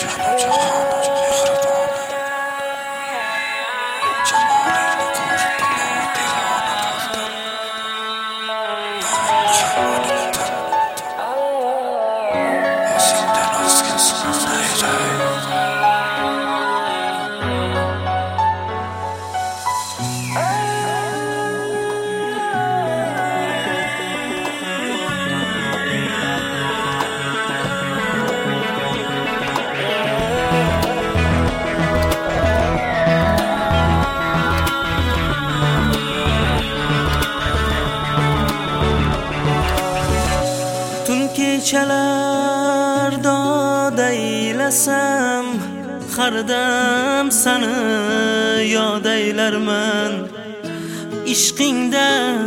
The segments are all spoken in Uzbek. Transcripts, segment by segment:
Kechalar dod aylasam, har dam sani yod aylarman. Ishqingda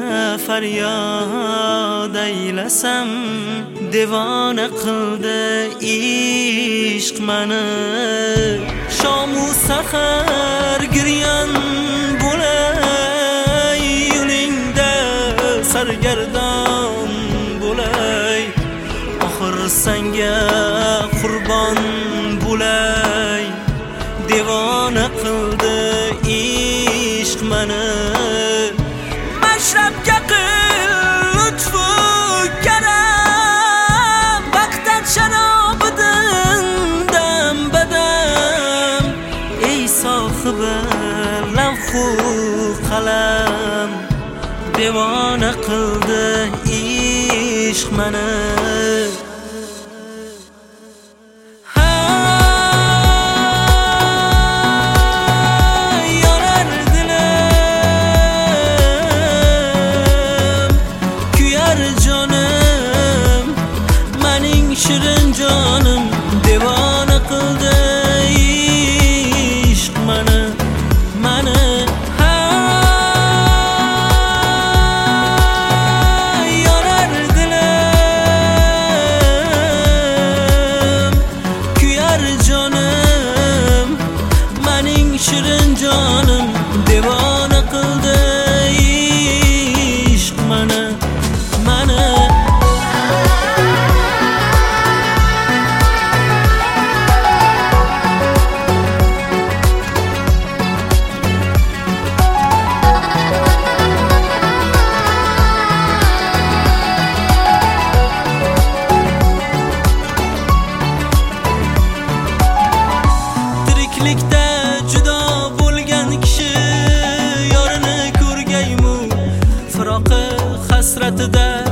faryod aylasam, devona qildi ishq mani. Shomu sahar giryan bo'lay, yo'lingda sargardon bo'lay. Sanga qurbon bo'lay, devona qildi ishq mani. Mashrabga qil lutfu karam, vaqtat sharobidan dam badam. Ey sohibi lavhu qalam, devona qildi ishq mani. Shirin jonim devona qildi ishq mani, mani. Yonar dilim, kuyar jonim, mening shirin jonim devona qildi ishq mani, mani. Tiriklikda judo bo'lgan kishi yorini ko'rgaymu, firoqi hasratida